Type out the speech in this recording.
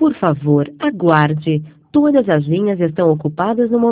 Por favor, aguarde. Todas as linhas estão ocupadas no momento.